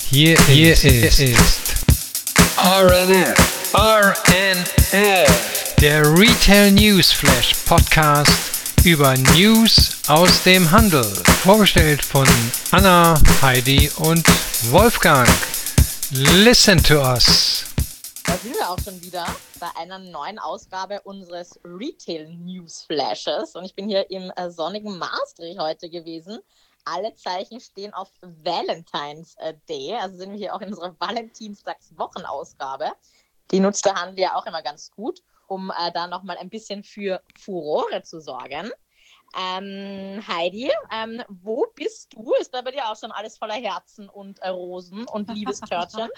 Hier ist RNF, der Retail News Flash Podcast über News aus dem Handel. Vorgestellt von Anna, Heidi und Wolfgang. Listen to us. Da sind wir auch schon wieder bei einer neuen Ausgabe unseres Retail News Flashes. Und ich bin hier im sonnigen Maastricht heute gewesen. Alle Zeichen stehen auf Valentine's Day. Also sind wir hier auch in unserer Valentinstags-Wochenausgabe. Die nutzt der Handel ja auch immer ganz gut, um da nochmal ein bisschen für Furore zu sorgen. Heidi, wo bist du? Ist da bei dir auch schon alles voller Herzen und Rosen und Liebestörtchen?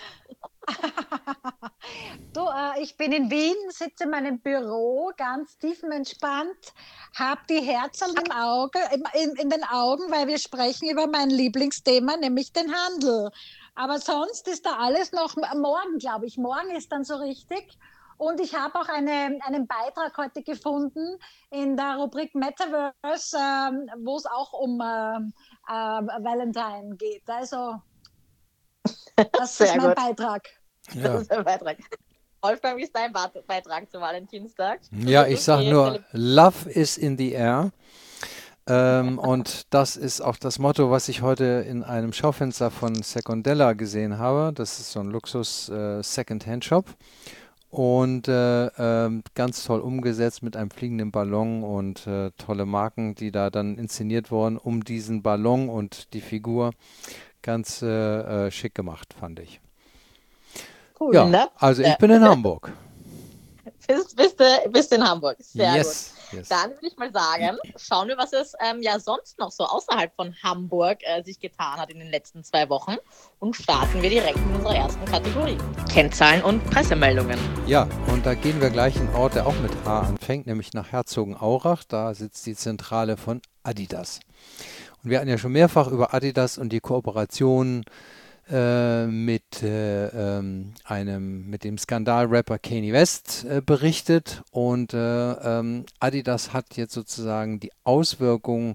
Du, ich bin in Wien, sitze in meinem Büro, ganz tiefenentspannt, habe die Herzen im Auge, in den Augen, weil wir sprechen über mein Lieblingsthema, nämlich den Handel. Aber sonst ist da alles noch morgen, glaube ich. Morgen ist dann so richtig. Und ich habe auch einen Beitrag heute gefunden in der Rubrik Metaverse, wo es auch um Valentine geht. Also, das ist mein Beitrag. Ja. Das ist ein Beitrag. Wolfgang, wie ist dein Beitrag zu Valentinstag? Ja, ich sage nur, Love is in the air. Und das ist auch das Motto, was ich heute in einem Schaufenster von Secondella gesehen habe. Das ist so ein Luxus-Second-Hand-Shop. Und ganz toll umgesetzt mit einem fliegenden Ballon und tolle Marken, die da dann inszeniert wurden, um diesen Ballon und die Figur ganz schick gemacht, fand ich. Cool, ja, ne? Also ich bin in Hamburg. Bist in Hamburg, sehr gut. Yes. Dann würde ich mal sagen, schauen wir, was es sonst noch so außerhalb von Hamburg sich getan hat in den letzten 2 Wochen und starten wir direkt mit unserer ersten Kategorie. Kennzahlen und Pressemeldungen. Ja, und da gehen wir gleich in einen Ort, der auch mit H anfängt, nämlich nach Herzogenaurach. Da sitzt die Zentrale von Adidas. Und wir hatten ja schon mehrfach über Adidas und die Kooperation mit dem Skandal-Rapper Kanye West berichtet, und Adidas hat jetzt sozusagen die Auswirkungen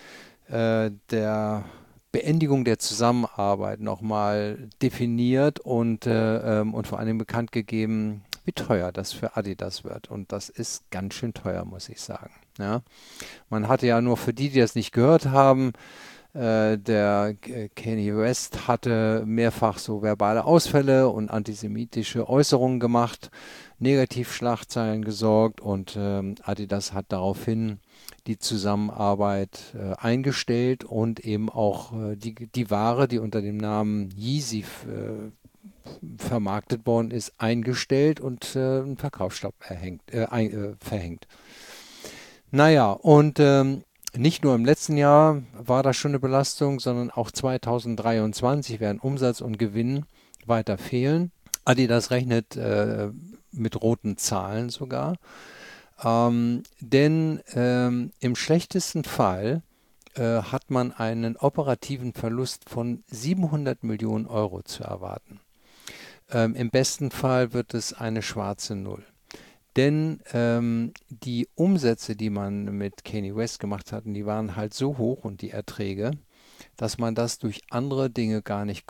der Beendigung der Zusammenarbeit nochmal definiert und vor allem bekannt gegeben, wie teuer das für Adidas wird. Und das ist ganz schön teuer, muss ich sagen. Ja? Man hatte ja nur, für die das nicht gehört haben, der Kanye West hatte mehrfach so verbale Ausfälle und antisemitische Äußerungen gemacht, Negativschlagzeilen gesorgt, und Adidas hat daraufhin die Zusammenarbeit eingestellt und eben auch die Ware, die unter dem Namen Yeezy vermarktet worden ist, eingestellt und einen Verkaufsstopp verhängt. Naja, und nicht nur im letzten Jahr war das schon eine Belastung, sondern auch 2023 werden Umsatz und Gewinn weiter fehlen. Adidas rechnet mit roten Zahlen sogar. Denn im schlechtesten Fall hat man einen operativen Verlust von 700 Millionen Euro zu erwarten. Im besten Fall wird es eine schwarze Null. Denn die Umsätze, die man mit Kanye West gemacht hat, die waren halt so hoch, und die Erträge, dass man das durch andere Dinge gar nicht,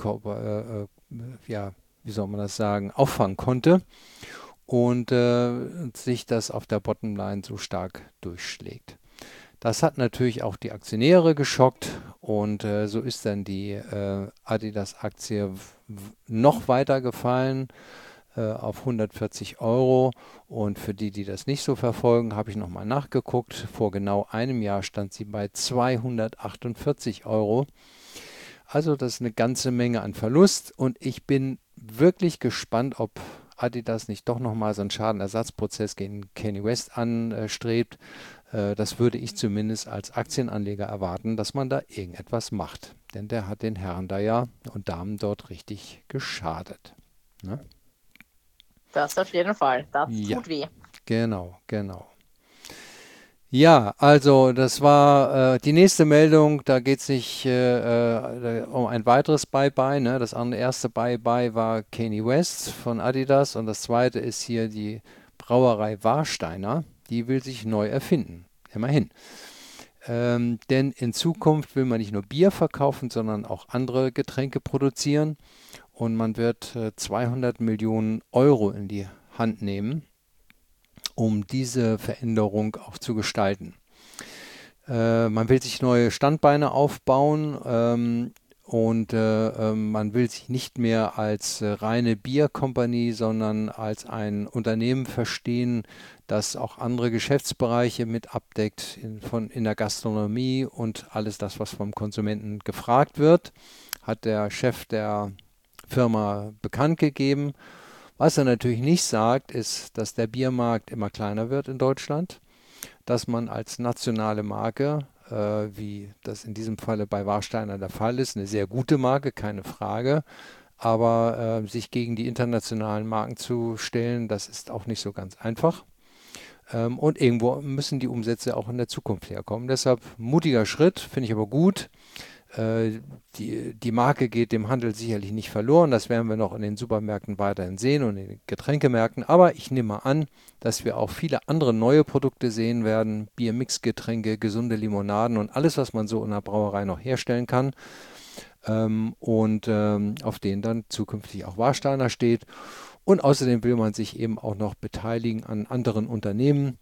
auffangen konnte, und sich das auf der Bottomline so stark durchschlägt. Das hat natürlich auch die Aktionäre geschockt, und so ist dann die Adidas-Aktie noch weiter gefallen auf 140 Euro. Und für die, die das nicht so verfolgen, habe ich nochmal nachgeguckt. Vor genau einem Jahr stand sie bei 248 Euro. Also das ist eine ganze Menge an Verlust, und ich bin wirklich gespannt, ob Adidas nicht doch nochmal so einen Schadenersatzprozess gegen Kanye West anstrebt. Das würde ich zumindest als Aktienanleger erwarten, dass man da irgendetwas macht. Denn der hat den Herren da ja und Damen dort richtig geschadet. Ne? Das auf jeden Fall. Das tut weh. Genau. Ja, also das war die nächste Meldung. Da geht es nicht um ein weiteres Bye-Bye. Ne? Das erste Bye-Bye war Kanye West von Adidas, und das zweite ist hier die Brauerei Warsteiner. Die will sich neu erfinden. Immerhin. Denn in Zukunft will man nicht nur Bier verkaufen, sondern auch andere Getränke produzieren. und man wird 200 Millionen Euro in die Hand nehmen, um diese Veränderung auch zu gestalten. Man will sich neue Standbeine aufbauen und man will sich nicht mehr als reine Bierkompanie, sondern als ein Unternehmen verstehen, das auch andere Geschäftsbereiche mit abdeckt in der Gastronomie und alles das, was vom Konsumenten gefragt wird, hat der Chef der Firma bekannt gegeben. Was er natürlich nicht sagt, ist, dass der Biermarkt immer kleiner wird in Deutschland, dass man als nationale Marke, wie das in diesem Falle bei Warsteiner der Fall ist, eine sehr gute Marke, keine Frage, aber sich gegen die internationalen Marken zu stellen, das ist auch nicht so ganz einfach. Und irgendwo müssen die Umsätze auch in der Zukunft herkommen. Deshalb mutiger Schritt, finde ich aber gut. Die Marke geht dem Handel sicherlich nicht verloren. Das werden wir noch in den Supermärkten weiterhin sehen und in den Getränkemärkten. Aber ich nehme mal an, dass wir auch viele andere neue Produkte sehen werden. Biermixgetränke, gesunde Limonaden und alles, was man so in der Brauerei noch herstellen kann. Auf denen dann zukünftig auch Warsteiner steht. Und außerdem will man sich eben auch noch beteiligen an anderen Unternehmen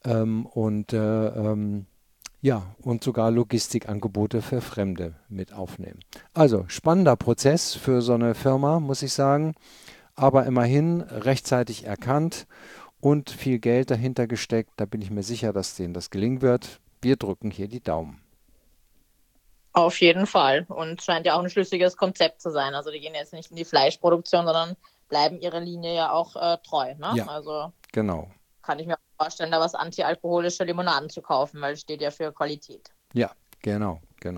und sogar Logistikangebote für Fremde mit aufnehmen. Also spannender Prozess für so eine Firma, muss ich sagen, aber immerhin rechtzeitig erkannt und viel Geld dahinter gesteckt. Da bin ich mir sicher, dass denen das gelingen wird. Wir drücken hier die Daumen. Auf jeden Fall. Und scheint ja auch ein schlüssiges Konzept zu sein. Also die gehen jetzt nicht in die Fleischproduktion, sondern bleiben ihrer Linie ja auch treu. Ne? Ja, also genau. kann ich mir auch vorstellen, da was antialkoholische Limonaden zu kaufen, weil es steht ja für Qualität. Ja, genau.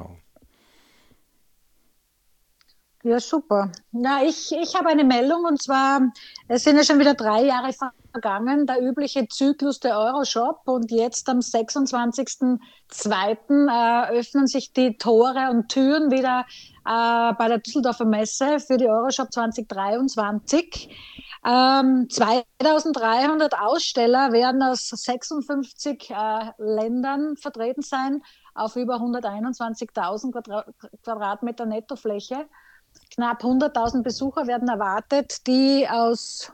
Ja, super. Na, ich habe eine Meldung und zwar, es sind ja schon wieder 3 Jahre vergangen, der übliche Zyklus der Euroshop und jetzt am 26.02. Öffnen sich die Tore und Türen wieder bei der Düsseldorfer Messe für die Euroshop 2023. 2300 Aussteller werden aus 56 Ländern vertreten sein, auf über 121.000 Quadratmeter Nettofläche. Knapp 100.000 Besucher werden erwartet, die aus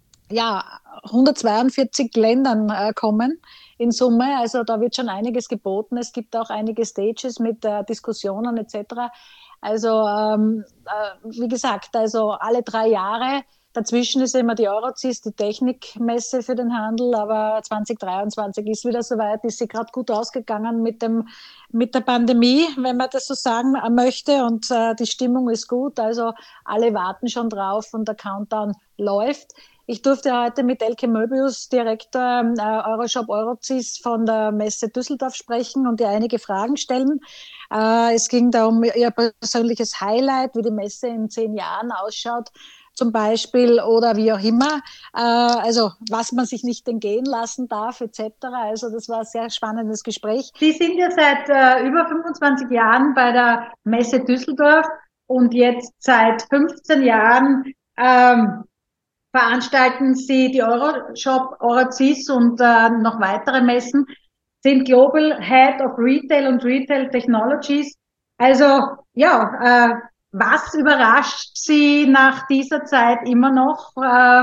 142 Ländern kommen in Summe. Also da wird schon einiges geboten. Es gibt auch einige Stages mit Diskussionen etc. Also wie gesagt, also alle 3 Jahre. Dazwischen ist immer die Eurocis, die Technikmesse für den Handel, aber 2023 ist wieder soweit, ist sie gerade gut ausgegangen mit der Pandemie, wenn man das so sagen möchte, und die Stimmung ist gut, also alle warten schon drauf und der Countdown läuft. Ich durfte heute mit Elke Möbius, Direktor Euroshop Eurocis von der Messe Düsseldorf sprechen und ihr einige Fragen stellen. Es ging da um ihr persönliches Highlight, wie die Messe in 10 Jahren ausschaut, zum Beispiel, oder wie auch immer, also was man sich nicht entgehen lassen darf, etc. Also das war ein sehr spannendes Gespräch. Sie sind ja seit über 25 Jahren bei der Messe Düsseldorf und jetzt seit 15 Jahren veranstalten Sie die Euroshop, Eurocis und noch weitere Messen, sind Global Head of Retail und Retail Technologies. Also ja, was überrascht Sie nach dieser Zeit immer noch?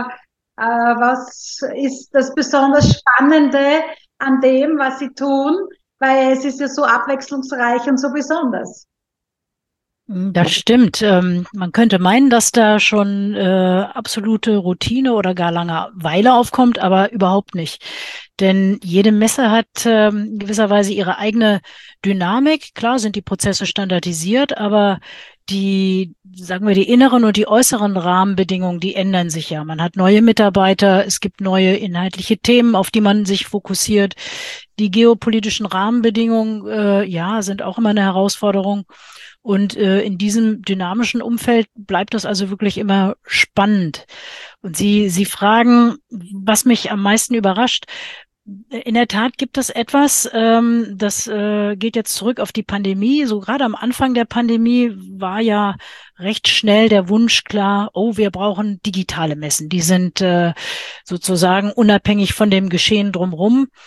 Was ist das besonders Spannende an dem, was Sie tun? Weil es ist ja so abwechslungsreich und so besonders. Das stimmt. Man könnte meinen, dass da schon absolute Routine oder gar Langeweile aufkommt, aber überhaupt nicht. Denn jede Messe hat gewisserweise ihre eigene Dynamik. Klar sind die Prozesse standardisiert, aber die inneren und die äußeren Rahmenbedingungen, die ändern sich ja. Man hat neue Mitarbeiter, es gibt neue inhaltliche Themen, auf die man sich fokussiert. Die geopolitischen Rahmenbedingungen, sind auch immer eine Herausforderung. Und in diesem dynamischen Umfeld bleibt das also wirklich immer spannend. Und Sie fragen, was mich am meisten überrascht. In der Tat gibt es etwas, das geht jetzt zurück auf die Pandemie. So gerade am Anfang der Pandemie war ja recht schnell der Wunsch klar, oh, wir brauchen digitale Messen. Die sind sozusagen unabhängig von dem Geschehen drumherum.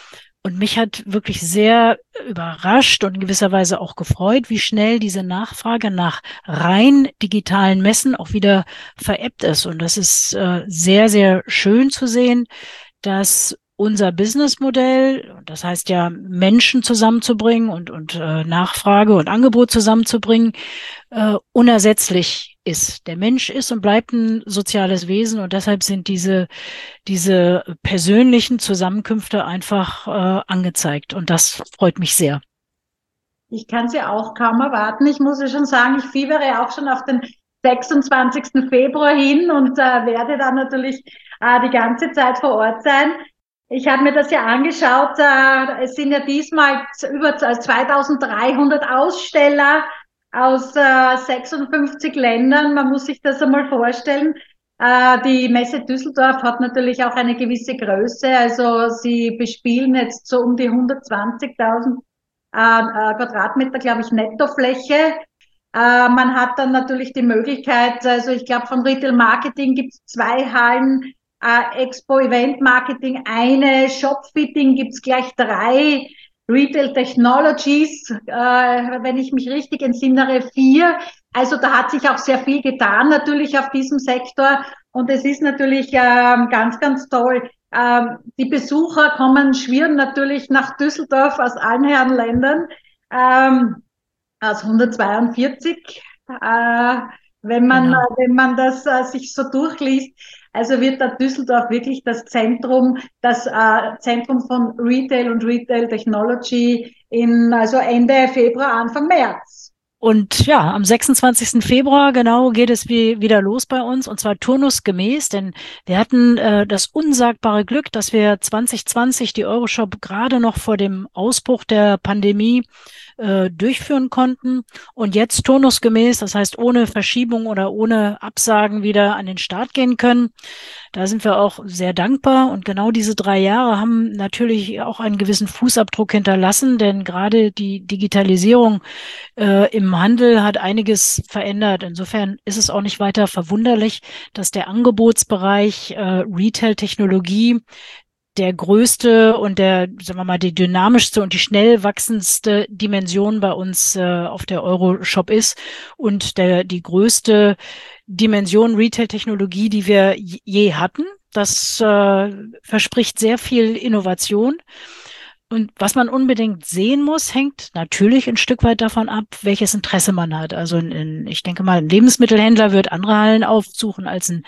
Und mich hat wirklich sehr überrascht und in gewisser Weise auch gefreut, wie schnell diese Nachfrage nach rein digitalen Messen auch wieder verebbt ist. Und das ist sehr, sehr schön zu sehen, dass unser Businessmodell, das heißt ja Menschen zusammenzubringen und Nachfrage und Angebot zusammenzubringen, unersetzlich ist. Der Mensch ist und bleibt ein soziales Wesen und deshalb sind diese persönlichen Zusammenkünfte einfach angezeigt und das freut mich sehr. Ich kann sie auch kaum erwarten. Ich muss ja schon sagen, ich fiebere auch schon auf den 26. Februar hin und werde dann natürlich die ganze Zeit vor Ort sein. Ich habe mir das ja angeschaut. Es sind ja diesmal über 2300 Aussteller aus 56 Ländern. Man muss sich das einmal vorstellen. Die Messe Düsseldorf hat natürlich auch eine gewisse Größe. Also sie bespielen jetzt so um die 120.000 Quadratmeter, glaube ich, Nettofläche. Man hat dann natürlich die Möglichkeit, also ich glaube, von Retail Marketing gibt es 2 Hallen, Expo Event Marketing eine, Shopfitting gibt es gleich 3, Retail Technologies, wenn ich mich richtig entsinnere, 4. Also da hat sich auch sehr viel getan natürlich auf diesem Sektor und es ist natürlich ganz, ganz toll. Die Besucher schwirren natürlich nach Düsseldorf aus allen Herrenländern, aus 142, Genau. wenn man das sich so durchliest. Also wird da Düsseldorf wirklich das Zentrum von Retail und Retail Technology also Ende Februar, Anfang März. Und ja, am 26. Februar genau geht es wieder los bei uns und zwar turnusgemäß, denn wir hatten das unsagbare Glück, dass wir 2020 die Euroshop gerade noch vor dem Ausbruch der Pandemie durchführen konnten und jetzt turnusgemäß, das heißt ohne Verschiebung oder ohne Absagen wieder an den Start gehen können. Da sind wir auch sehr dankbar und genau diese 3 Jahre haben natürlich auch einen gewissen Fußabdruck hinterlassen, denn gerade die Digitalisierung im Handel hat einiges verändert. Insofern ist es auch nicht weiter verwunderlich, dass der Angebotsbereich Retail-Technologie der größte und sagen wir mal, die dynamischste und die schnell wachsendste Dimension bei uns auf der Euroshop ist und die größte Dimension Retail-Technologie, die wir je hatten. Das verspricht sehr viel Innovation. Und was man unbedingt sehen muss, hängt natürlich ein Stück weit davon ab, welches Interesse man hat. Also ich denke mal, ein Lebensmittelhändler wird andere Hallen aufsuchen als ein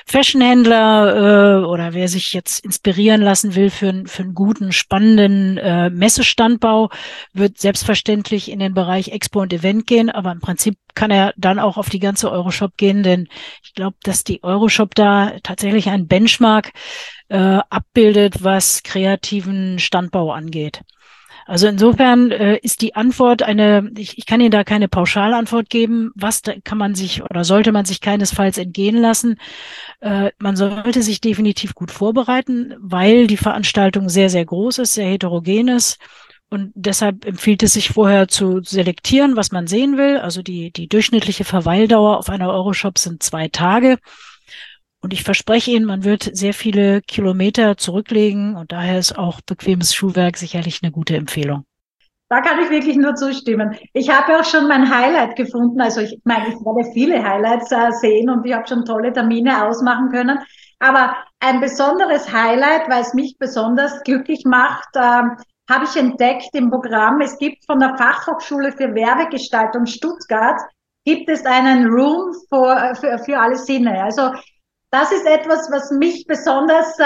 Fashionhändler oder wer sich jetzt inspirieren lassen will für einen guten, spannenden Messestandbau, wird selbstverständlich in den Bereich Expo und Event gehen. Aber im Prinzip kann er dann auch auf die ganze Euroshop gehen, denn ich glaube, dass die Euroshop da tatsächlich ein Benchmark abbildet, was kreativen Standbau angeht. Also insofern ist die Antwort ich kann Ihnen da keine Pauschalantwort geben, da kann man sich oder sollte man sich keinesfalls entgehen lassen. Man sollte sich definitiv gut vorbereiten, weil die Veranstaltung sehr, sehr groß ist, sehr heterogen ist. Und deshalb empfiehlt es sich vorher zu selektieren, was man sehen will. Also die durchschnittliche Verweildauer auf einer Euroshop sind 2 Tage. Und ich verspreche Ihnen, man wird sehr viele Kilometer zurücklegen und daher ist auch bequemes Schuhwerk sicherlich eine gute Empfehlung. Da kann ich wirklich nur zustimmen. Ich habe auch schon mein Highlight gefunden. Also ich meine, ich werde viele Highlights sehen und ich habe schon tolle Termine ausmachen können. Aber ein besonderes Highlight, weil es mich besonders glücklich macht, habe ich entdeckt im Programm. Es gibt von der Fachhochschule für Werbegestaltung Stuttgart, gibt es einen Room für alle Sinne. Also das ist etwas, was mich besonders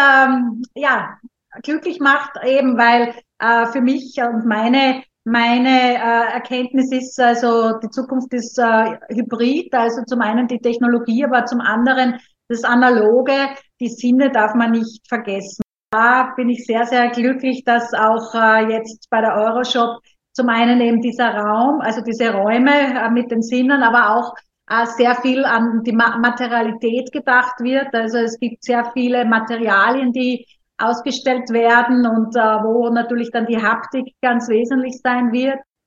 glücklich macht, eben weil für mich und meine Erkenntnis ist, also die Zukunft ist hybrid, also zum einen die Technologie, aber zum anderen das Analoge, die Sinne darf man nicht vergessen. Da bin ich sehr, sehr glücklich, dass auch jetzt bei der Euroshop zum einen eben dieser Raum, also diese Räume mit den Sinnen, aber auch sehr viel an die Materialität gedacht wird. Also es gibt sehr viele Materialien, die ausgestellt werden und wo natürlich dann die Haptik ganz wesentlich sein wird.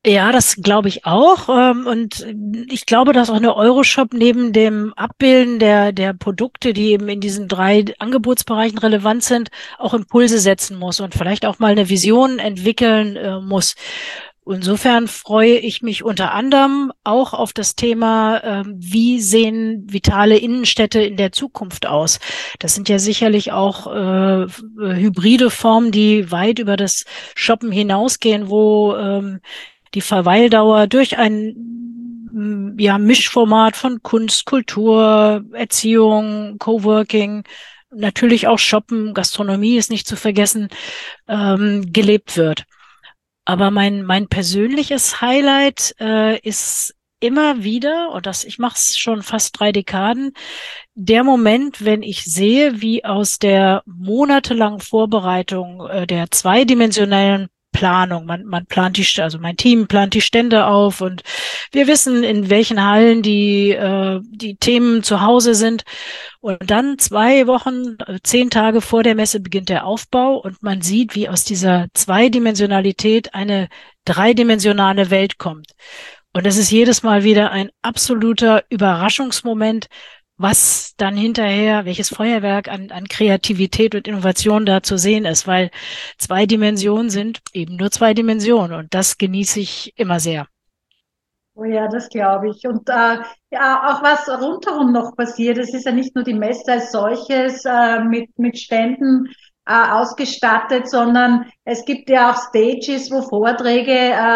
Ja, das glaube ich auch. Und ich glaube, dass auch eine Euroshop neben dem Abbilden der Produkte, die eben in diesen 3 Angebotsbereichen relevant sind, auch Impulse setzen muss und vielleicht auch mal eine Vision entwickeln muss. Insofern freue ich mich unter anderem auch auf das Thema, wie sehen vitale Innenstädte in der Zukunft aus? Das sind ja sicherlich auch hybride Formen, die weit über das Shoppen hinausgehen, wo die Verweildauer durch ein ja, Mischformat von Kunst, Kultur, Erziehung, Coworking, natürlich auch Shoppen, Gastronomie ist nicht zu vergessen, gelebt wird. Aber mein persönliches Highlight ist immer wieder, und ich mache es schon fast 3 Dekaden, der Moment, wenn ich sehe, wie aus der monatelangen Vorbereitung der zweidimensionellen Planung, man plant also mein Team plant die Stände auf und wir wissen, in welchen Hallen die Themen zu Hause sind. Und dann 2 Wochen, 10 Tage vor der Messe beginnt der Aufbau und man sieht, wie aus dieser Zweidimensionalität eine dreidimensionale Welt kommt. Und es ist jedes Mal wieder ein absoluter Überraschungsmoment, was dann hinterher, welches Feuerwerk an Kreativität und Innovation da zu sehen ist, weil 2 Dimensionen sind eben nur 2 Dimensionen und das genieße ich immer sehr. Oh ja, das glaube ich. Und ja, auch was rundherum noch passiert. Es ist ja nicht nur die Messe als solches mit Ständen ausgestattet, sondern es gibt ja auch Stages, wo Vorträge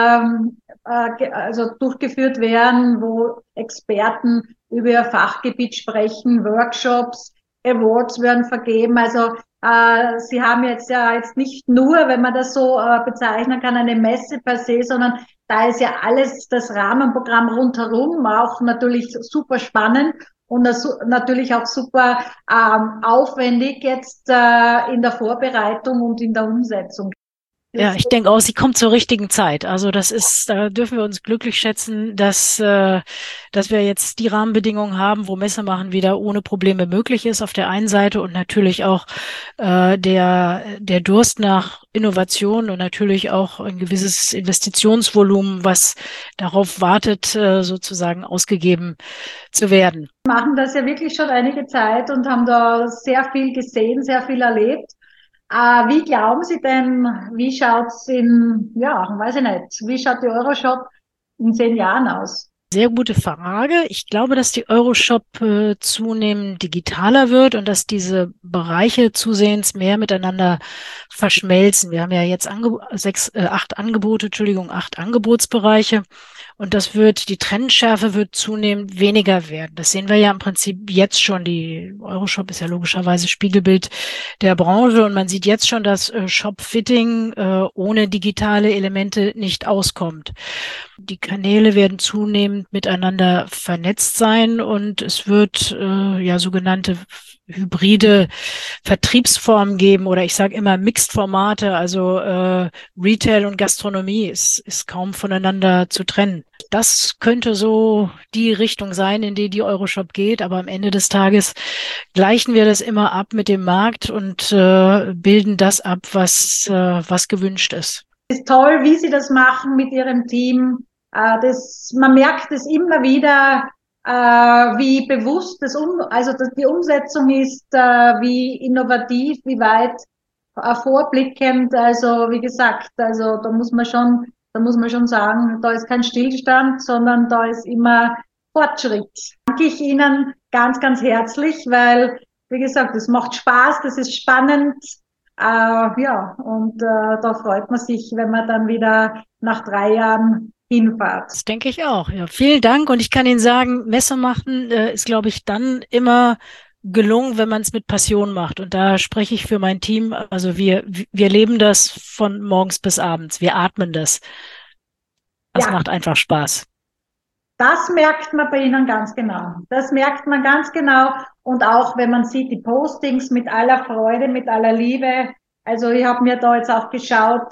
also durchgeführt werden, wo Experten über ihr Fachgebiet sprechen, Workshops, Awards werden vergeben. Also Sie haben jetzt nicht nur, wenn man das so bezeichnen kann, eine Messe per se, sondern da ist ja alles, das Rahmenprogramm rundherum auch natürlich super spannend und natürlich auch super aufwendig jetzt in der Vorbereitung und in der Umsetzung. Ja, Das ich denke auch, sie kommt zur richtigen Zeit. Also da dürfen wir uns glücklich schätzen, dass wir jetzt die Rahmenbedingungen haben, wo Messemachen wieder ohne Probleme möglich ist auf der einen Seite und natürlich auch der Durst nach Innovation und natürlich auch ein gewisses Investitionsvolumen, was darauf wartet, sozusagen ausgegeben zu werden. machen das ja wirklich schon einige Zeit und haben da sehr viel gesehen, sehr viel erlebt. Wie glauben Sie denn, wie schaut's ja, weiß ich nicht, wie schaut die Euroshop in 10 Jahren aus? Sehr gute Frage. Ich glaube, dass die Euroshop zunehmend digitaler wird und dass diese Bereiche zusehends mehr miteinander verschmelzen. Wir haben ja jetzt 8 Angebote, Entschuldigung, 8 Angebotsbereiche. Und die Trendschärfe wird zunehmend weniger werden. Das sehen wir ja im Prinzip jetzt schon. Die Euroshop ist ja logischerweise Spiegelbild der Branche und man sieht jetzt schon, dass Shopfitting ohne digitale Elemente nicht auskommt. Die Kanäle werden zunehmend miteinander vernetzt sein und es wird ja sogenannte hybride Vertriebsformen geben oder ich sage immer Mixed-Formate, also Retail und Gastronomie ist kaum voneinander zu trennen. Das könnte so die Richtung sein, in die Euroshop geht, aber am Ende des Tages gleichen wir das immer ab mit dem Markt und bilden das ab, was gewünscht ist. Es ist toll, wie Sie das machen mit Ihrem Team. Man merkt es immer wieder, wie bewusst also die Umsetzung ist, wie innovativ, wie weit vorblickend. Also wie gesagt, also da muss man schon sagen, da ist kein Stillstand, sondern da ist immer Fortschritt. Danke ich Ihnen ganz, ganz herzlich, weil, wie gesagt, es macht Spaß, das ist spannend. Ja, und da freut man sich, wenn man dann wieder nach 3 Jahren hinfahrt. Das denke ich auch. Ja, vielen Dank. Und ich kann Ihnen sagen, Messe machen ist, glaube ich, dann immer gelungen, wenn man es mit Passion macht. Und da spreche ich für mein Team. Also wir leben das von morgens bis abends. Wir atmen das. Das Ja, macht einfach Spaß. das merkt man bei Ihnen ganz genau. Das merkt man ganz genau. Und auch wenn man sieht, die Postings mit aller Freude, mit aller Liebe. Also ich habe mir da jetzt auch geschaut,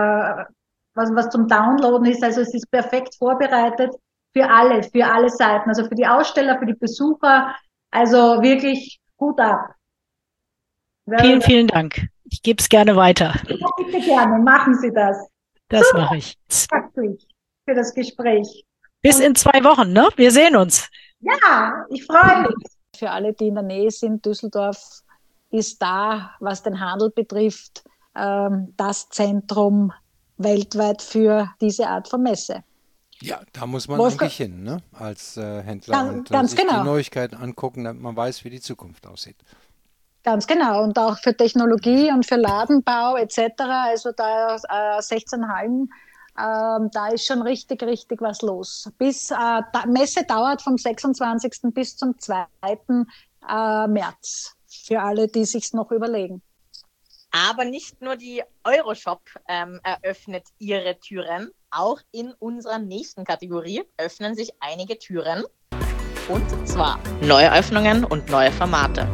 was zum Downloaden ist. Also es ist perfekt vorbereitet für alle Seiten. Also für die Aussteller, für die Besucher. Also wirklich gut ab. Vielen, vielen Dank. Ich gebe es gerne weiter. Bitte gerne, machen Sie das. Das mache ich. Herzlich. für das Gespräch. Bis in 2 Wochen, ne? Wir sehen uns. Ja, ich freue mich. Für alle, die in der Nähe sind, Düsseldorf ist da, was den Handel betrifft, das Zentrum weltweit für diese Art von Messe. Ja, da muss man Wolfgang, eigentlich hin, ne? Als Händler und ganz sich die genau. Neuigkeiten angucken, damit man weiß, wie die Zukunft aussieht. Ganz genau. Und auch für Technologie und für Ladenbau etc. Also da 16 Hallen, da ist schon richtig, richtig was los. Messe dauert vom 26. bis zum 2. März. Für alle, die sich noch überlegen. Aber nicht nur die Euroshop eröffnet ihre Türen. Auch in unserer nächsten Kategorie öffnen sich einige Türen. Und zwar neue Öffnungen und neue Formate.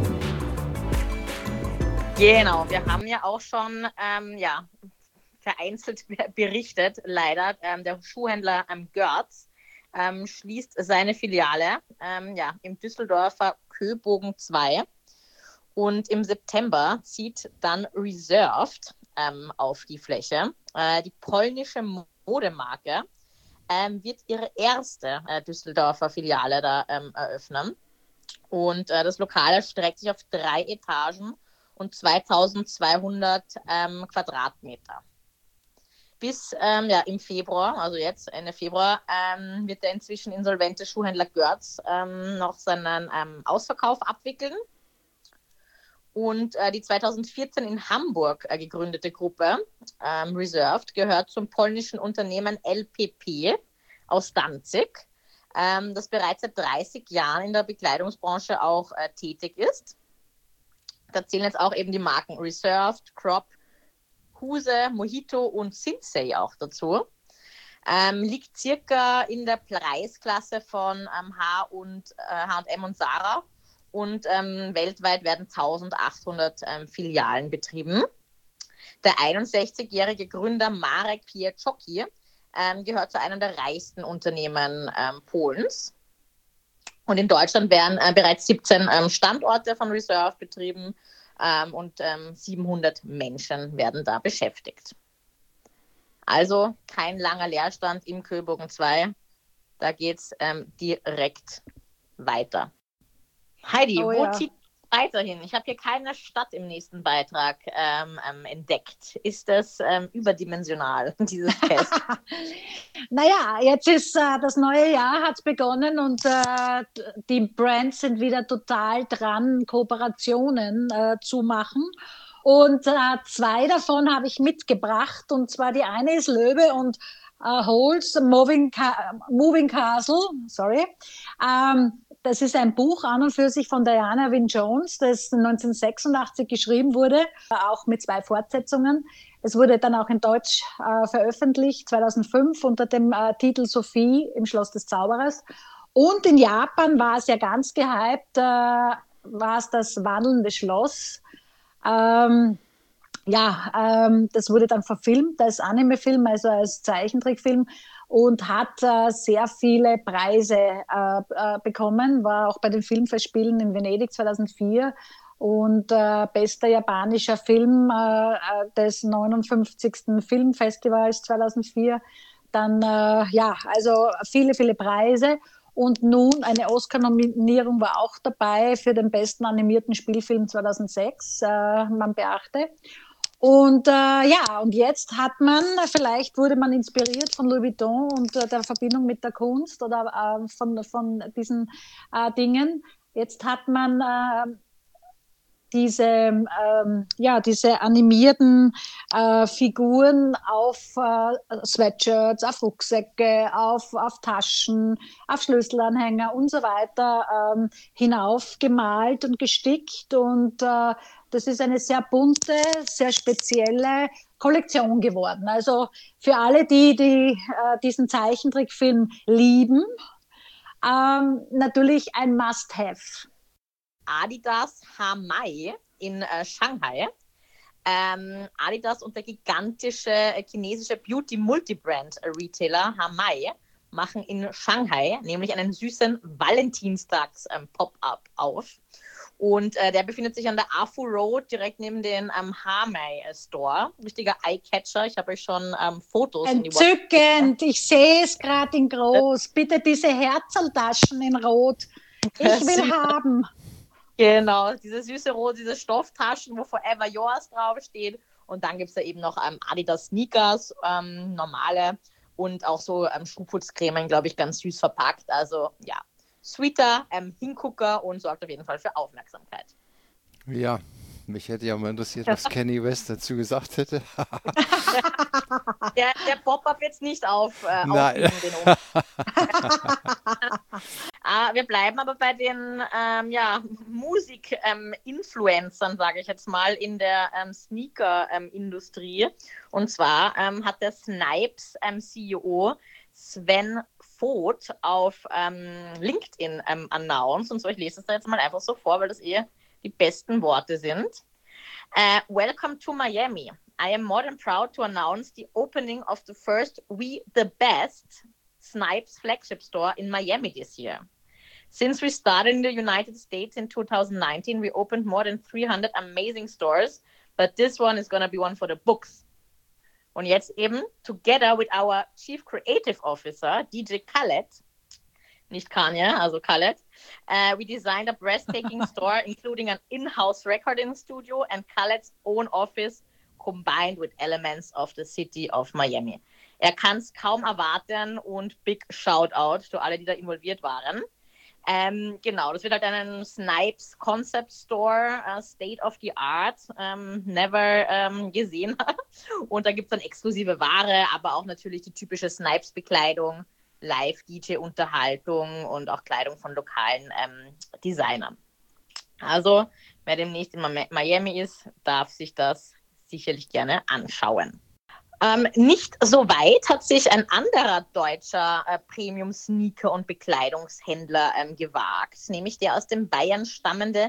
Genau, wir haben ja auch schon vereinzelt berichtet, leider. Der Schuhhändler Görz schließt seine Filiale im Düsseldorfer Köbogen 2. Und im September zieht dann Reserved auf die Fläche. Die polnische Modemarke wird ihre erste Düsseldorfer Filiale da eröffnen. Und das Lokal erstreckt sich auf 3 Etagen und 2200 Quadratmeter. Bis im Februar, also jetzt Ende Februar, wird der inzwischen insolvente Schuhhändler Görz noch seinen Ausverkauf abwickeln. Und die 2014 in Hamburg gegründete Gruppe Reserved gehört zum polnischen Unternehmen LPP aus Danzig, das bereits seit 30 Jahren in der Bekleidungsbranche auch tätig ist. Da zählen jetzt auch eben die Marken Reserved, Crop, Huse, Mojito und Sinsay auch dazu. Liegt circa in der Preisklasse von H&M und Zara und weltweit werden 1800 Filialen betrieben. Der 61-jährige Gründer Marek Pieczocki gehört zu einem der reichsten Unternehmen Polens. Und in Deutschland werden bereits 17 Standorte von Reserve betrieben und 700 Menschen werden da beschäftigt. Also kein langer Leerstand im Köbogen 2. Da geht es direkt weiter. Heidi, wo zieht es weiterhin? Ich habe hier keine Stadt im nächsten Beitrag entdeckt. Ist das überdimensional, dieses Fest? Naja, jetzt ist das neue Jahr, hat begonnen und die Brands sind wieder total dran, Kooperationen zu machen. Und 2 davon habe ich mitgebracht. Und zwar die eine ist Löwe und Holz, Moving Castle. Sorry. Das ist ein Buch an und für sich von Diana Wynne Jones, das 1986 geschrieben wurde, auch mit 2 Fortsetzungen. Es wurde dann auch in Deutsch veröffentlicht, 2005 unter dem Titel Sophie im Schloss des Zauberers. Und in Japan war es ja ganz gehypt, war es das wandelnde Schloss. Das wurde dann verfilmt als Anime-Film, also als Zeichentrickfilm und hat sehr viele Preise bekommen, war auch bei den Filmfestspielen in Venedig 2004 und bester japanischer Film des 59. Filmfestivals 2004. Dann, also viele, viele Preise. Und nun eine Oscar-Nominierung war auch dabei für den besten animierten Spielfilm 2006, man beachte. Und und jetzt hat man, vielleicht wurde man inspiriert von Louis Vuitton und der Verbindung mit der Kunst oder von diesen Dingen. Jetzt hat man diese animierten Figuren auf Sweatshirts, auf Rucksäcke, auf Taschen, auf Schlüsselanhänger und so weiter hinaufgemalt und gestickt. Und das ist eine sehr bunte, sehr spezielle Kollektion geworden. Also für alle, die diesen Zeichentrickfilm lieben, natürlich ein Must-Have. Adidas Hamai in Shanghai. Adidas und der gigantische chinesische Beauty-Multibrand-Retailer Hamai machen in Shanghai nämlich einen süßen Valentinstags-Pop-Up auf. Und der befindet sich an der Afu Road, direkt neben den Harmay Store. Richtiger Eyecatcher. Ich habe euch schon Fotos in die WhatsApp. Entzückend, ich sehe es gerade in groß. Bitte diese Herzltaschen in Rot. Ich will haben. Genau, diese süße Rot, diese Stofftaschen, wo Forever Yours draufsteht. Und dann gibt es da eben noch Adidas Sneakers, normale und auch so Schuhputzcremen, glaube ich, ganz süß verpackt. Also ja, sweeter Hingucker und sorgt auf jeden Fall für Aufmerksamkeit. Ja, mich hätte ja mal interessiert, was Kanye West dazu gesagt hätte. Der Pop-Up jetzt nicht Nein. den wir bleiben aber bei den Musik-Influencern, sage ich jetzt mal, in der Sneaker-Industrie. Und zwar hat der Snipes CEO Sven Vogt auf LinkedIn announced. Und so, ich lese es da jetzt mal einfach so vor, weil das die besten Worte sind. Welcome to Miami. I am more than proud to announce the opening of the first We the Best Snipes flagship store in Miami this year. Since we started in the United States in 2019, we opened more than 300 amazing stores, but this one is going to be one for the books. Und jetzt eben, together with our Chief Creative Officer, DJ Khaled, nicht Kanye, also Khaled, we designed a breathtaking store, including an in-house recording studio and Khaled's own office, combined with elements of the city of Miami. Er kann es kaum erwarten und big Shoutout für alle, die da involviert waren. Genau, das wird halt einen Snipes Concept Store, State of the Art, never gesehen. Und da gibt es dann exklusive Ware, aber auch natürlich die typische Snipes-Bekleidung, Live-DJ-Unterhaltung und auch Kleidung von lokalen Designern. Also, wer demnächst in Miami ist, darf sich das sicherlich gerne anschauen. Nicht so weit hat sich ein anderer deutscher Premium-Sneaker- und Bekleidungshändler gewagt, nämlich der aus dem Bayern stammende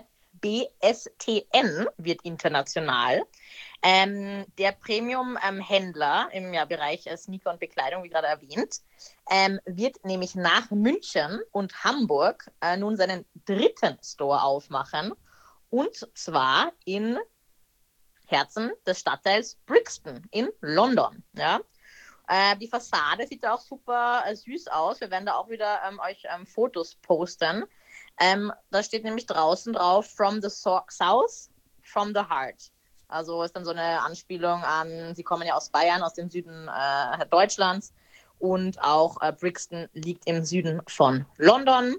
BSTN wird international. Der Premium-Händler im Bereich Sneaker und Bekleidung, wie gerade erwähnt, wird nämlich nach München und Hamburg nun seinen dritten Store aufmachen, und zwar in Herzen des Stadtteils Brixton in London. Ja? Die Fassade sieht auch super süß aus. Wir werden da auch wieder euch Fotos posten. Da steht nämlich draußen drauf, from the south, from the heart. Also ist dann so eine Anspielung an, sie kommen ja aus Bayern, aus dem Süden Deutschlands, und auch Brixton liegt im Süden von London.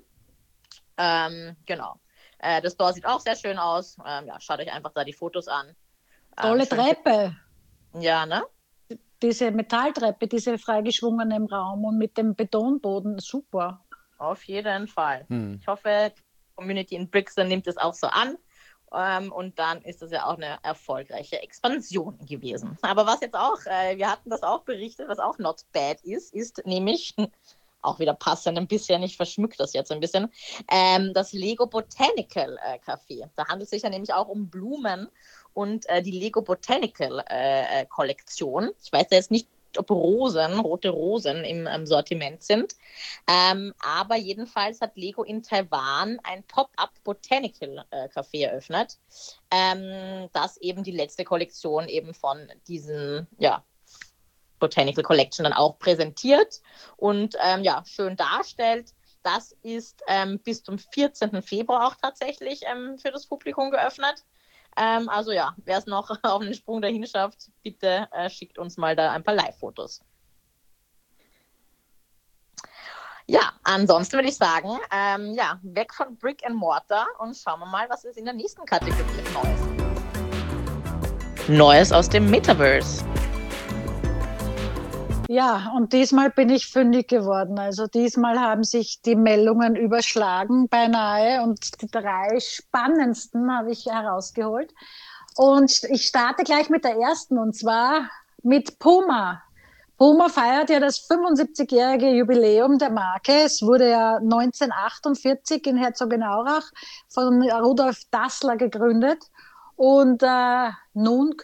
Genau. Das Store sieht auch sehr schön aus. Schaut euch einfach da die Fotos an. Tolle Treppe. Ja, ne? Diese Metalltreppe, diese freigeschwungene im Raum und mit dem Betonboden, super. Auf jeden Fall. Ich hoffe, die Community in Brixton nimmt es auch so an. Und dann ist das ja auch eine erfolgreiche Expansion gewesen. Aber was jetzt auch, wir hatten das auch berichtet, was auch not bad ist nämlich, auch wieder passend ein bisschen, ich verschmücke das jetzt ein bisschen, das Lego Botanical Café. Da handelt es sich ja nämlich auch um Blumen und die Lego Botanical Kollektion. Ich weiß ja jetzt nicht, ob rote Rosen im Sortiment sind. Aber jedenfalls hat Lego in Taiwan ein Pop-up Botanical Café eröffnet, das eben die letzte Kollektion eben von diesen, Botanical Collection dann auch präsentiert und schön darstellt. Das ist bis zum 14. Februar auch tatsächlich für das Publikum geöffnet. Wer es noch auf einen Sprung dahin schafft, bitte schickt uns mal da ein paar Live-Fotos. Ja, ansonsten würde ich sagen, weg von Brick and Mortar und schauen wir mal, was ist in der nächsten Kategorie Neues. Neues aus dem Metaverse. Ja, und diesmal bin ich fündig geworden. Also diesmal haben sich die Meldungen überschlagen beinahe und die 3 spannendsten habe ich herausgeholt. Und ich starte gleich mit der ersten, und zwar mit Puma. Puma feiert ja das 75-jährige Jubiläum der Marke. Es wurde ja 1948 in Herzogenaurach von Rudolf Dassler gegründet. Und nun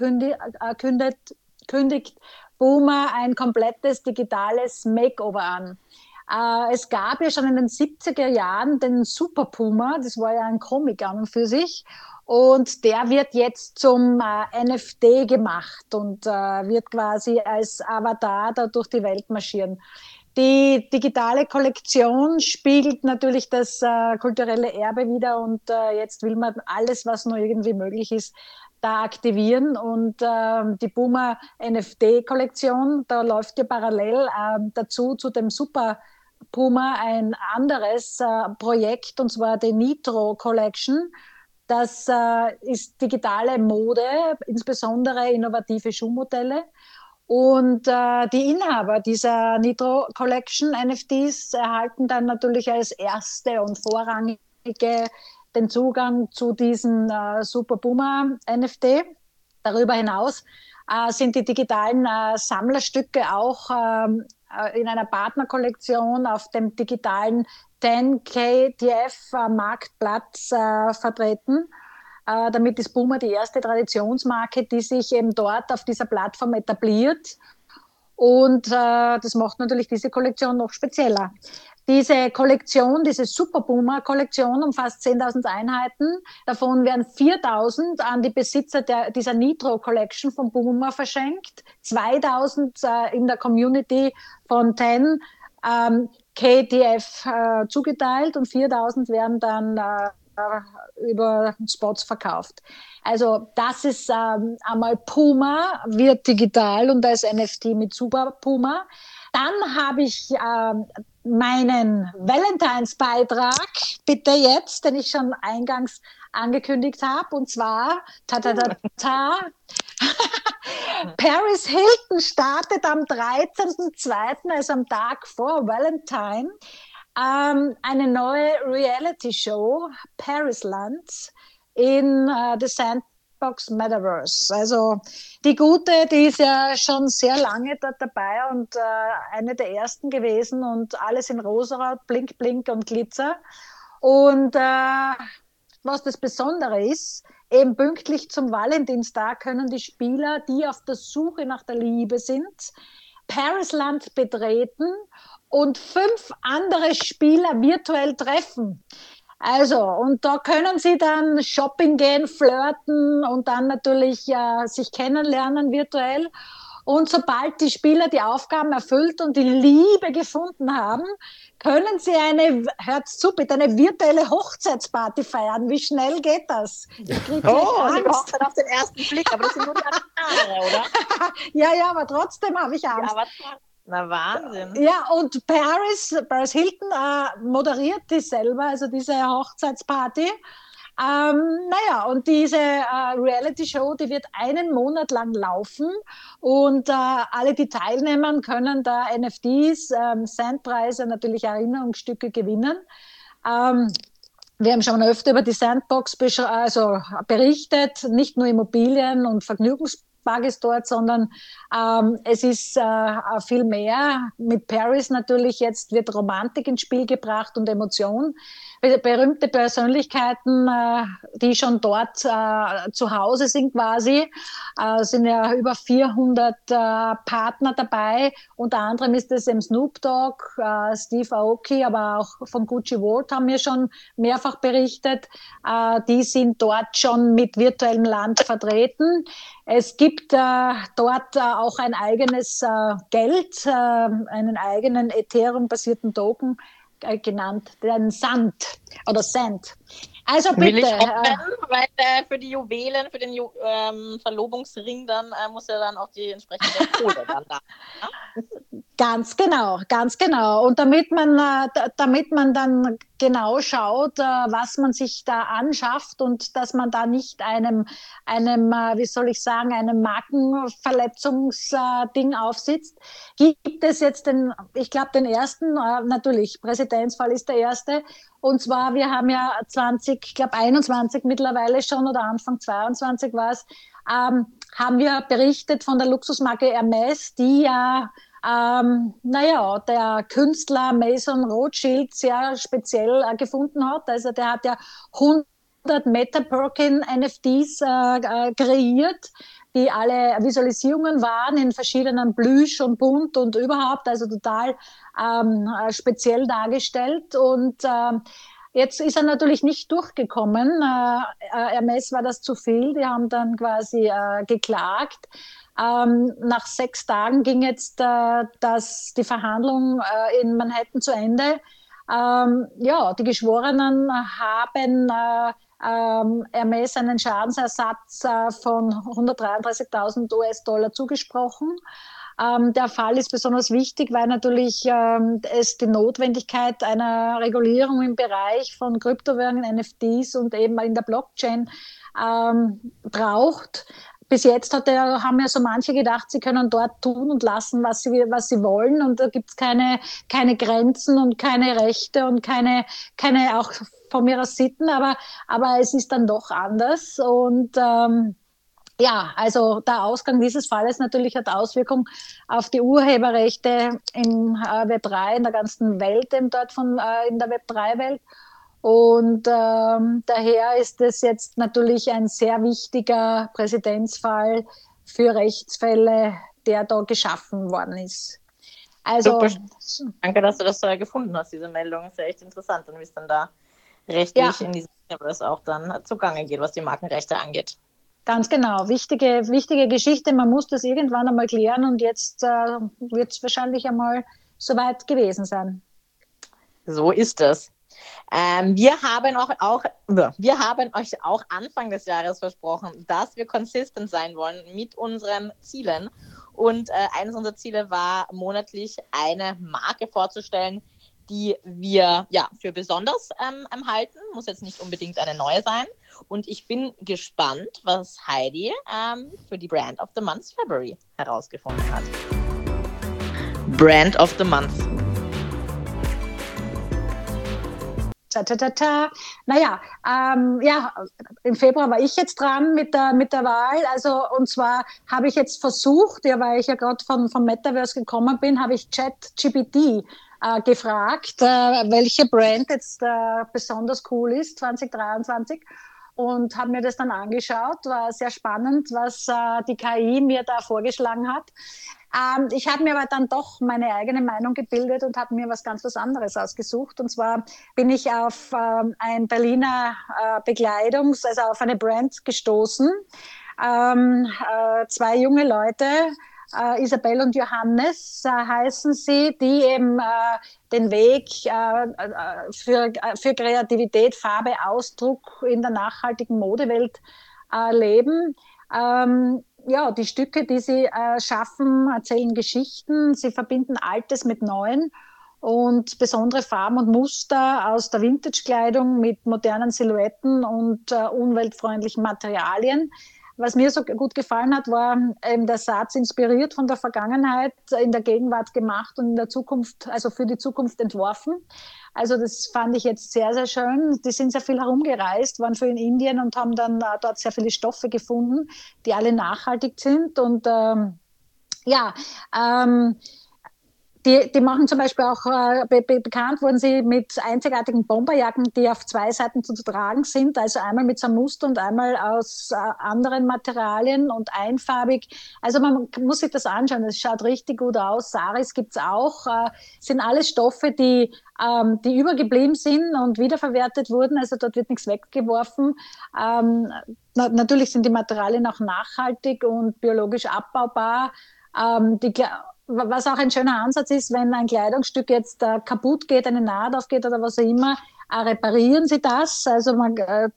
kündigt Puma ein komplettes digitales Makeover an. Es gab ja schon in den 70er Jahren den Super Puma, das war ja ein Comic an und für sich. Und der wird jetzt zum NFT gemacht und wird quasi als Avatar da durch die Welt marschieren. Die digitale Kollektion spiegelt natürlich das kulturelle Erbe wider und jetzt will man alles, was nur irgendwie möglich ist, da aktivieren. Und die Puma NFT-Kollektion, da läuft ja parallel dazu zu dem Super Puma ein anderes Projekt, und zwar die Nitro Collection. Das ist digitale Mode, insbesondere innovative Schuhmodelle. Und die Inhaber dieser Nitro Collection NFTs erhalten dann natürlich als erste und vorrangige den Zugang zu diesen Super Puma NFT. Darüber hinaus sind die digitalen Sammlerstücke auch in einer Partnerkollektion auf dem digitalen 10KTF-Marktplatz vertreten. Damit ist Puma die erste Traditionsmarke, die sich eben dort auf dieser Plattform etabliert. Und das macht natürlich diese Kollektion noch spezieller. Diese Kollektion, diese Super Puma-Kollektion umfasst 10.000 Einheiten. Davon werden 4.000 an die Besitzer dieser Nitro Collection von Puma verschenkt, 2.000 in der Community von 10 KTF zugeteilt und 4.000 werden dann über Spots verkauft. Also das ist einmal Puma, wird digital und als NFT mit Super Puma. Dann habe ich meinen Valentine's-Beitrag, bitte jetzt, den ich schon eingangs angekündigt habe, und zwar Paris Hilton startet am 13.02., also am Tag vor Valentine, eine neue Reality-Show, Parisland, in The Sandbox Metaverse. Also die Gute, die ist ja schon sehr lange dort dabei und eine der ersten gewesen und alles in Rosa, Blink, Blink und Glitzer. Und was das Besondere ist, eben pünktlich zum Valentinstag können die Spieler, die auf der Suche nach der Liebe sind, Parisland betreten und 5 andere Spieler virtuell treffen. Also, und da können sie dann shopping gehen, flirten und dann natürlich sich kennenlernen virtuell. Und sobald die Spieler die Aufgaben erfüllt und die Liebe gefunden haben, können sie hört zu, bitte, eine virtuelle Hochzeitsparty feiern. Wie schnell geht das? Ich kriege eine Hochzeit auf den ersten Blick, aber das sind nur die Avatare, oder? Ja, aber trotzdem habe ich Angst. Na, Wahnsinn. Ja, und Paris Hilton moderiert die selber, also diese Hochzeitsparty. Und diese Reality-Show, die wird einen Monat lang laufen und alle, die teilnehmen, können da NFTs, Sandpreise, natürlich Erinnerungsstücke gewinnen. Wir haben schon öfter über die Sandbox berichtet, nicht nur Immobilien und Vergnügungspark ist dort, sondern es ist viel mehr. Mit Paris natürlich jetzt wird Romantik ins Spiel gebracht und Emotion. Berühmte Persönlichkeiten, die schon dort zu Hause sind quasi, sind ja über 400 Partner dabei. Unter anderem ist es Snoop Dogg, Steve Aoki, aber auch von Gucci Vault haben wir schon mehrfach berichtet. Die sind dort schon mit virtuellem Land vertreten. Es gibt dort auch ein eigenes Geld, einen eigenen Ethereum-basierten Token, genannt, den Sand oder Sand. Also bitte. Will ich hoffen, weil für die Juwelen, für den Verlobungsring, dann muss ja dann auch die entsprechende Kohle dann da. Ganz genau. Und damit man dann genau schaut, was man sich da anschafft und dass man da nicht einem Markenverletzungsding aufsitzt, gibt es jetzt den ersten, natürlich, Präzedenzfall ist der erste. Und zwar, wir haben ja 21 mittlerweile schon oder Anfang 22 war es, haben wir berichtet von der Luxusmarke Hermès, die ja der Künstler Mason Rothschild sehr speziell gefunden hat. Also der hat ja Meta Birkin NFTs kreiert, die alle Visualisierungen waren in verschiedenen Plüsch und bunt und überhaupt, also total speziell dargestellt. Und jetzt ist er natürlich nicht durchgekommen. Hermes war das zu viel. Die haben dann quasi geklagt. Nach 6 Tagen ging jetzt die Verhandlung in Manhattan zu Ende. Die Geschworenen haben Hermes einen Schadensersatz von 133.000 US-Dollar zugesprochen. Der Fall ist besonders wichtig, weil natürlich es die Notwendigkeit einer Regulierung im Bereich von Kryptowährungen, NFTs und eben in der Blockchain braucht. Bis jetzt haben ja so manche gedacht, sie können dort tun und lassen, was sie wollen. Und da gibt es keine Grenzen und keine Rechte und keine auch von mir aus Sitten. Aber es ist dann doch anders. Und also der Ausgang dieses Falles natürlich hat Auswirkungen auf die Urheberrechte im Web3, in der ganzen Welt, eben dort in der Web3-Welt. Und daher ist es jetzt natürlich ein sehr wichtiger Präzedenzfall für Rechtsfälle, der da geschaffen worden ist. Also, super. Danke, dass du das gefunden hast, diese Meldung. Ist ja echt interessant, und wie es dann da rechtlich in diesem Universe auch dann zugange geht, was die Markenrechte angeht. Ganz genau, wichtige Geschichte. Man muss das irgendwann einmal klären, und jetzt wird es wahrscheinlich einmal soweit gewesen sein. So ist es. Wir haben euch auch Anfang des Jahres versprochen, dass wir consistent sein wollen mit unseren Zielen. Und eines unserer Ziele war, monatlich eine Marke vorzustellen, die wir für besonders halten. Muss jetzt nicht unbedingt eine neue sein. Und ich bin gespannt, was Heidi für die Brand of the Month February herausgefunden hat. Brand of the Month. Naja, im Februar war ich jetzt dran mit der Wahl. Also, und zwar habe ich jetzt versucht, weil ich ja gerade vom Metaverse gekommen bin, habe ich ChatGPT gefragt, welche Brand jetzt besonders cool ist 2023. Und habe mir das dann angeschaut. War sehr spannend, was die KI mir da vorgeschlagen hat. Ich habe mir aber dann doch meine eigene Meinung gebildet und habe mir was anderes ausgesucht. Und zwar bin ich auf ein Berliner also auf eine Brand gestoßen. 2 junge Leute, Isabel und Johannes heißen sie, die eben den Weg für Kreativität, Farbe, Ausdruck in der nachhaltigen Modewelt leben. Die Stücke, die sie schaffen, erzählen Geschichten. Sie verbinden Altes mit Neuem und besondere Farben und Muster aus der Vintage-Kleidung mit modernen Silhouetten und umweltfreundlichen Materialien. Was mir so gut gefallen hat, war der Satz: inspiriert von der Vergangenheit, in der Gegenwart gemacht und in der Zukunft, also für die Zukunft entworfen. Also das fand ich jetzt sehr, sehr schön. Die sind sehr viel herumgereist, waren viel in Indien und haben dann dort sehr viele Stoffe gefunden, die alle nachhaltig sind. Und die machen zum Beispiel auch, bekannt wurden sie mit einzigartigen Bomberjacken, die auf 2 Seiten zu tragen sind, also einmal mit so einem Muster und einmal aus anderen Materialien und einfarbig. Also man muss sich das anschauen, es schaut richtig gut aus. Saris gibt's auch, sind alles Stoffe, die übergeblieben sind und wiederverwertet wurden, also dort wird nichts weggeworfen. Natürlich sind die Materialien auch nachhaltig und biologisch abbaubar. Was auch ein schöner Ansatz ist, wenn ein Kleidungsstück jetzt kaputt geht, eine Naht aufgeht oder was auch immer, reparieren sie das. Also man kann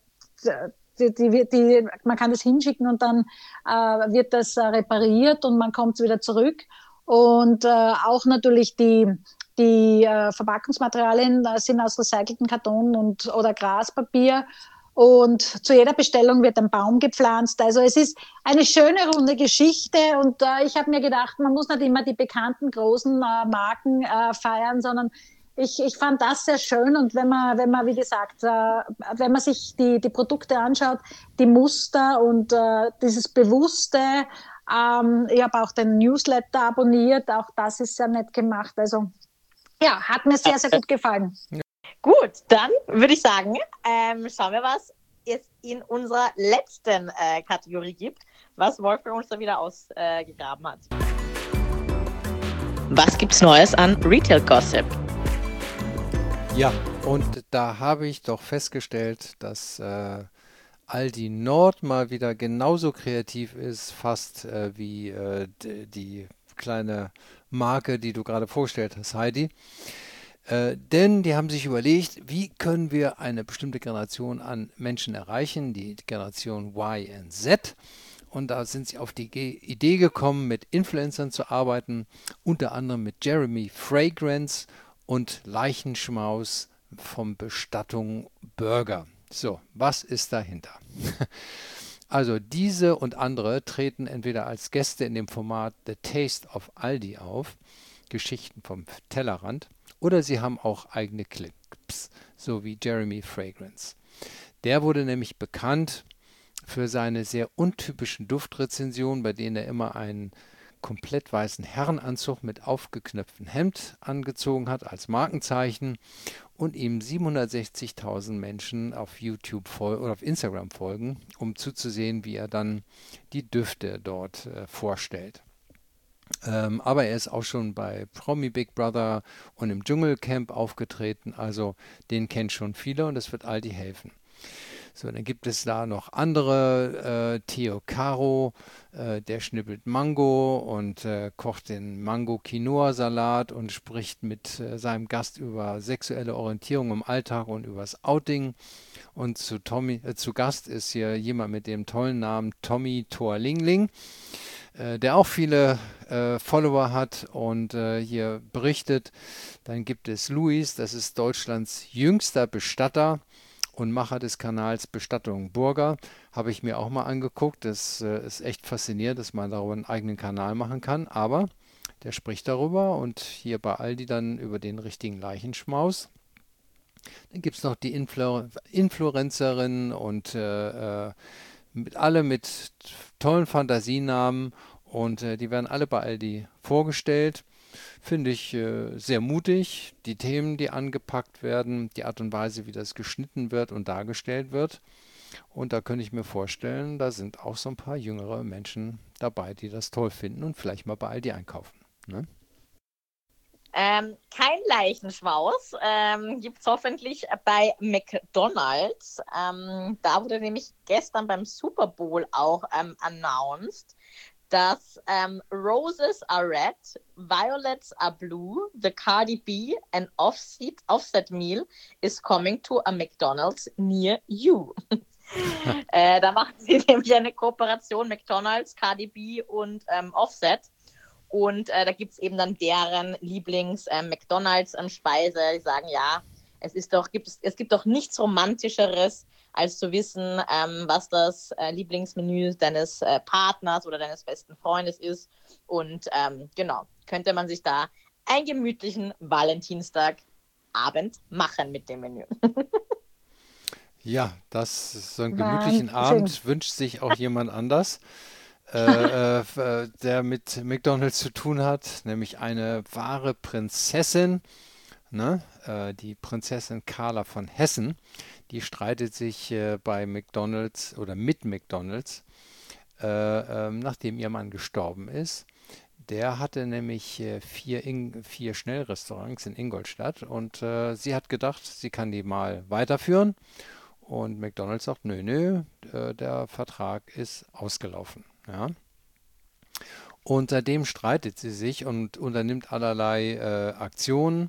das hinschicken und dann wird das repariert und man kommt wieder zurück. Und auch natürlich die Verpackungsmaterialien sind aus recyceltem Karton oder Graspapier. Und zu jeder Bestellung wird ein Baum gepflanzt. Also es ist eine schöne, runde Geschichte. Und ich habe mir gedacht, man muss nicht immer die bekannten großen Marken feiern, sondern ich fand das sehr schön. Und wenn man, wie gesagt, wenn man sich die Produkte anschaut, die Muster und dieses Bewusste, ich habe auch den Newsletter abonniert, auch das ist sehr nett gemacht. Also ja, hat mir sehr, sehr gut gefallen. Gut, dann würde ich sagen, schauen wir, was es in unserer letzten Kategorie gibt, was Wolfgang uns da wieder ausgegraben hat. Was gibt's Neues an Retail Gossip? Ja, und da habe ich doch festgestellt, dass Aldi Nord mal wieder genauso kreativ ist, fast wie die kleine Marke, die du gerade vorgestellt hast, Heidi. Denn die haben sich überlegt, wie können wir eine bestimmte Generation an Menschen erreichen, die Generation Y und Z. Und da sind sie auf die Idee gekommen, mit Influencern zu arbeiten, unter anderem mit Jeremy Fragrance und Leichenschmaus vom Bestattung Burger. So, was ist dahinter? Also diese und andere treten entweder als Gäste in dem Format The Taste of Aldi auf, Geschichten vom Tellerrand, oder sie haben auch eigene Clips, so wie Jeremy Fragrance. Der wurde nämlich bekannt für seine sehr untypischen Duftrezensionen, bei denen er immer einen komplett weißen Herrenanzug mit aufgeknöpftem Hemd angezogen hat als Markenzeichen und ihm 760.000 Menschen auf YouTube oder auf Instagram folgen, um zuzusehen, wie er dann die Düfte dort vorstellt. Aber er ist auch schon bei Promi Big Brother und im Dschungelcamp aufgetreten, also den kennt schon viele und das wird Aldi helfen. So, dann gibt es da noch andere, Theo Caro, der schnippelt Mango und kocht den Mango-Quinoa-Salat und spricht mit seinem Gast über sexuelle Orientierung im Alltag und übers Outing. Und zu Gast ist hier jemand mit dem tollen Namen Tommy Torlingling, der auch viele Follower hat und hier berichtet. Dann gibt es Luis, das ist Deutschlands jüngster Bestatter und Macher des Kanals Bestattung Burger. Habe ich mir auch mal angeguckt. Das ist echt faszinierend, dass man darüber einen eigenen Kanal machen kann. Aber der spricht darüber und hier bei Aldi dann über den richtigen Leichenschmaus. Dann gibt es noch die Influencerinnen und alle mit tollen Fantasienamen und die werden alle bei Aldi vorgestellt. Finde ich sehr mutig, die Themen, die angepackt werden, die Art und Weise, wie das geschnitten wird und dargestellt wird. Und da könnte ich mir vorstellen, da sind auch so ein paar jüngere Menschen dabei, die das toll finden und vielleicht mal bei Aldi einkaufen. Ne? Kein Leichenschmaus gibt es hoffentlich bei McDonald's. Da wurde nämlich gestern beim Super Bowl auch announced, dass Roses are red, violets are blue, the Cardi B and offset meal is coming to a McDonald's near you. Da machen sie nämlich eine Kooperation, McDonald's, Cardi B und Offset. Und da gibt es eben dann deren Lieblings-McDonald's-Speise. Die sagen, ja, es gibt doch nichts Romantischeres, als zu wissen, was das Lieblingsmenü deines Partners oder deines besten Freundes ist. Und genau, könnte man sich da einen gemütlichen Valentinstagabend machen mit dem Menü. Ja, so einen gemütlichen Abend wünscht sich auch jemand anders, der mit McDonald's zu tun hat, nämlich eine wahre Prinzessin, ne? Die Prinzessin Carla von Hessen, die streitet sich bei McDonald's oder mit McDonald's, nachdem ihr Mann gestorben ist. Der hatte nämlich vier Schnellrestaurants in Ingolstadt und sie hat gedacht, sie kann die mal weiterführen. Und McDonald's sagt, nö, der Vertrag ist ausgelaufen. Ja. Und seitdem streitet sie sich und unternimmt allerlei Aktionen.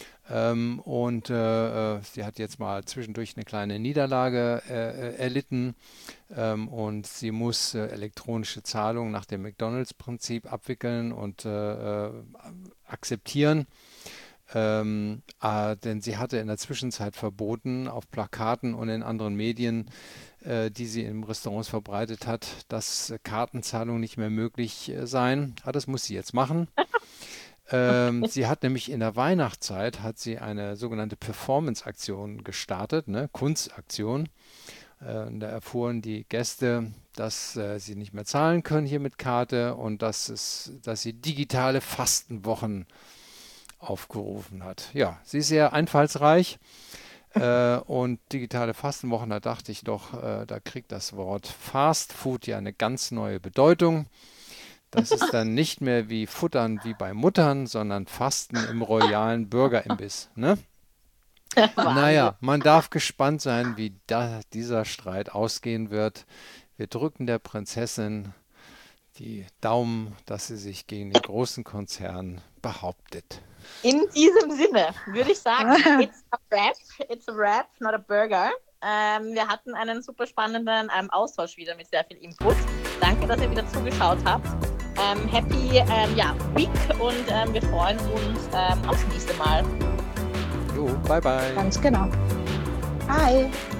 Sie hat jetzt mal zwischendurch eine kleine Niederlage erlitten und sie muss elektronische Zahlungen nach dem McDonald's-Prinzip abwickeln und akzeptieren. Denn sie hatte in der Zwischenzeit verboten, auf Plakaten und in anderen Medien, die sie in Restaurants verbreitet hat, dass Kartenzahlungen nicht mehr möglich seien. Das muss sie jetzt machen. Sie hat nämlich in der Weihnachtszeit eine sogenannte Performance-Aktion gestartet, ne? Kunstaktion. Da erfuhren die Gäste, dass sie nicht mehr zahlen können hier mit Karte und dass sie digitale Fastenwochen aufgerufen hat. Ja, sie ist sehr einfallsreich. Und digitale Fastenwochen, da dachte ich doch, da kriegt das Wort Fast Food ja eine ganz neue Bedeutung. Das ist dann nicht mehr wie Futtern wie bei Muttern, sondern Fasten im royalen Bürgerimbiss. Ne? Naja, man darf gespannt sein, wie dieser Streit ausgehen wird. Wir drücken der Prinzessin die Daumen, dass sie sich gegen den großen Konzern behauptet. In diesem Sinne würde ich sagen, it's a wrap, not a burger. Wir hatten einen super spannenden Austausch wieder mit sehr viel Input. Danke, dass ihr wieder zugeschaut habt. Happy Week und wir freuen uns aufs nächste Mal. Jo, bye bye. Ganz genau. Bye.